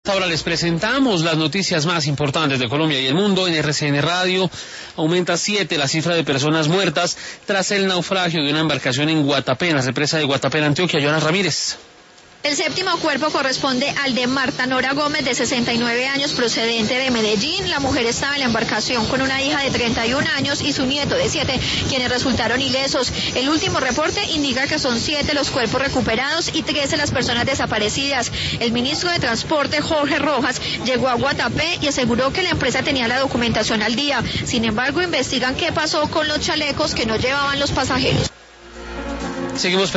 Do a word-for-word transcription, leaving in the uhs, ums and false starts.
Ahora les presentamos las noticias más importantes de Colombia y el mundo. En R C N Radio aumenta siete la cifra de personas muertas tras el naufragio de una embarcación en Guatapé, en la represa de Guatapé, en Antioquia. Joana Ramírez. El séptimo cuerpo corresponde al de Marta Nora Gómez, de sesenta y nueve años, procedente de Medellín. La mujer estaba en la embarcación con una hija de treinta y un años y su nieto de siete, quienes resultaron ilesos. El último reporte indica que son siete los cuerpos recuperados y trece las personas desaparecidas. El ministro de Transporte, Jorge Rojas, llegó a Guatapé y aseguró que la empresa tenía la documentación al día. Sin embargo, investigan qué pasó con los chalecos que no llevaban los pasajeros. Seguimos